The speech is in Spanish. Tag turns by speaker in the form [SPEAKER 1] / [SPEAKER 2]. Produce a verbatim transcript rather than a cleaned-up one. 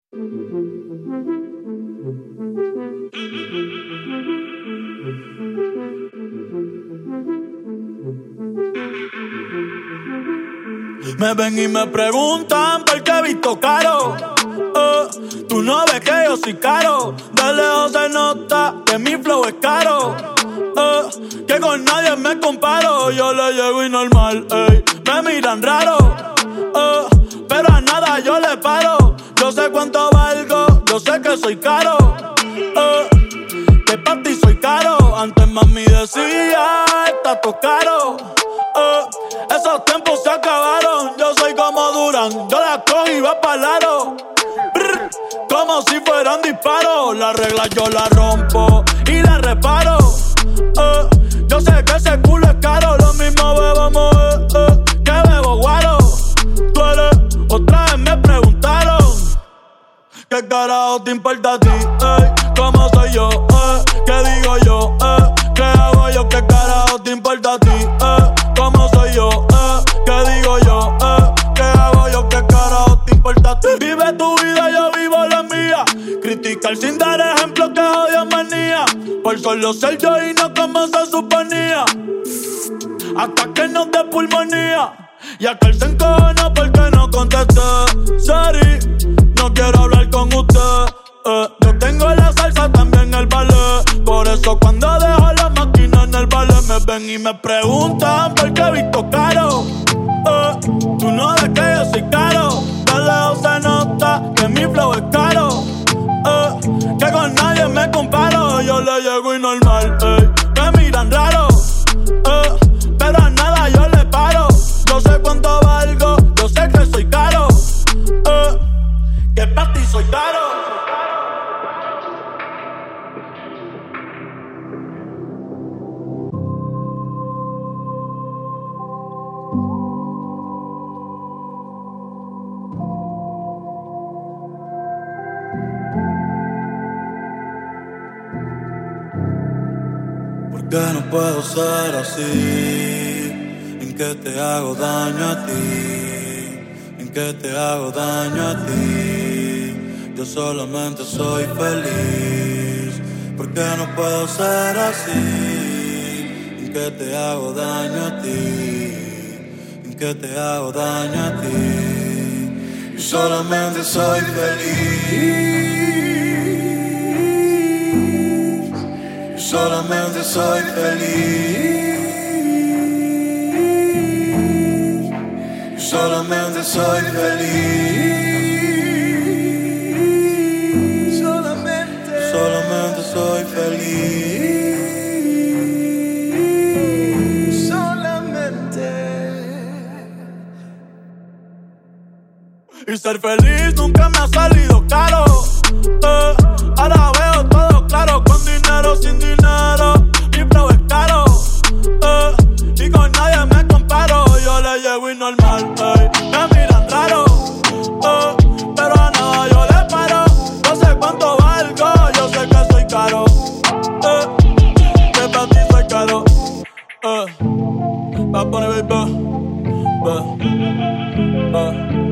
[SPEAKER 1] Me ven y me preguntan por qué he visto caro. Oh, tú no ves que yo soy caro. De lejos se nota que mi flow es caro. Oh, que con nadie me comparo. Yo le llego y normal, ey. Me miran raro. Oh, pero a nada yo le paro. Yo sé cuánto valgo, yo sé que soy caro. Oh, que pa' ti soy caro. Antes mami decía, está todo caro. Oh, esos tiempos se acabaron. Yo soy como Durán, yo la cojo y va pa'l aro. Brr, como si fueran disparos. Las reglas yo las rompo y las reparo. Oh, yo sé que ese culo es caro. Lo mismo bebamos eh, eh, que bebo guaro. Tú eres, otra vez me preguntaron ¿qué carajo te importa a ti? Ey, ¿cómo soy yo? Eh, ¿qué digo yo? Eh, ¿qué hago yo? ¿Qué carajo te importa a ti? Eh, ¿cómo soy yo? Eh, ¿qué digo yo? Eh, ¿qué hago yo? ¿Qué carajo te importa a ti? Vive tu vida, yo vivo la mía. Criticar sin dar ejemplo que odio manía. Por solo ser yo y no como se suponía. Hasta que nos dé pulmonía. Y aquel se encojona porque no contesté. Sorry, no quiero hablar con usted. eh, Yo tengo la salsa, también el ballet. Por eso cuando dejo la máquina en el ballet me ven y me preguntan por qué he visto caro. eh, Tú no ves que yo soy caro. De lejos se nota que mi flow es caro. eh, Que con nadie me comparo. Yo le llego y normal, ey. Me miran raro. eh, Pero a nada yo le paro. Yo sé cuánto valgo, yo sé que soy caro. eh, Que pa' ti soy caro. ¿Por qué no puedo ser así? ¿En qué te hago daño a ti? ¿En qué te hago daño a ti? Yo solamente soy feliz. ¿Por qué no puedo ser así? ¿En qué te hago daño a ti? ¿En qué te hago daño a ti? Yo solamente soy feliz. Solamente soy feliz. Solamente soy feliz. Solamente, solamente soy feliz. Solamente. Y ser feliz nunca me ha salido caro. Eh, ahora veo todo claro. Con dinero, sin dinero, mi flow es caro. Eh, y con nadie me comparo. Yo le llego y normal, ey. Me miran raro. Eh, pero a nada yo le paro. No sé cuánto valgo, yo sé que soy caro. Eh, que para ti soy caro. Eh, va a poner baby. Eh, eh.